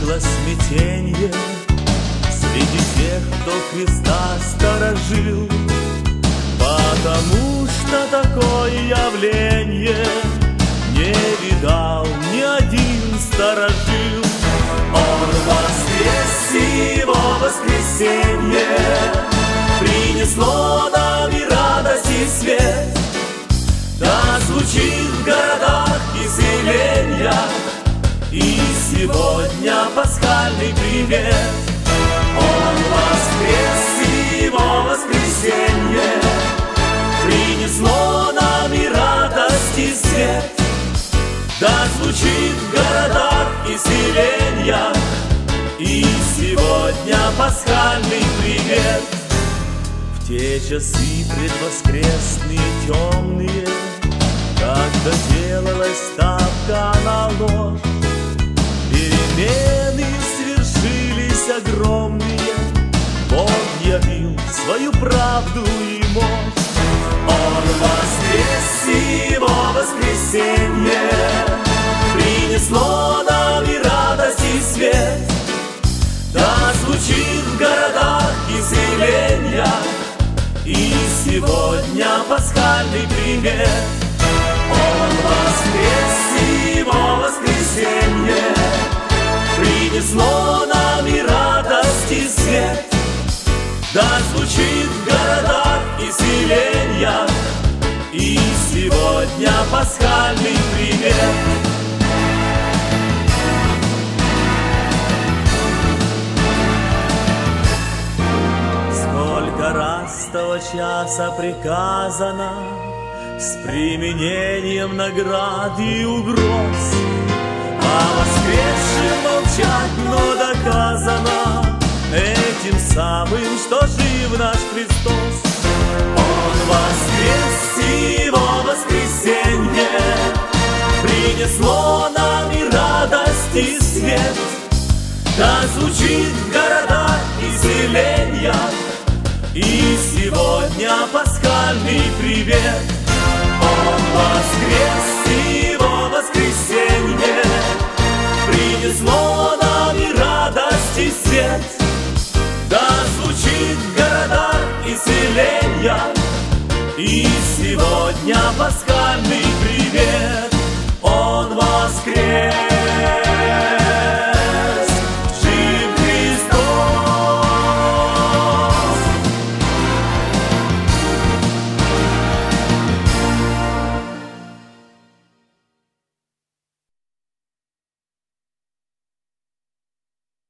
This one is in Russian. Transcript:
возникло смятенье среди тех, кто Христа сторожил, потому что такое явление не видал ни один сторожил. Он воскрес, и его воскресенье принесло нам и радость, и свет. Да звучит в городах исцеления и сегодня пасхальный привет. Он воскрес, и его воскресенье принесло нам и радость, и свет. Да звучит в городах исцеления и сегодня пасхальный привет. В те часы предвоскресные темные, когда делалась ставка на ложь, перемены свершились огромные. Бог явил свою правду и мощь. Он воскрес, и его воскресенье принесло нам и радость, и свет. Да звучит в городах исцеления и сегодня пасхальный привет. Он воскрес, и его воскресенье принесло нам и радость, и свет. Да звучит в городах исцеления и сегодня пасхальный привет. Сколько раз того часа приказано с применением наград и угроз, а воскресшим молчать, но доказано этим самым, что жив наш Христос. Он воскрес, и его воскресенье принесло нам и радость, и свет. Да звучит в городах исцеления и сегодня пасхальный привет. Он воскрес,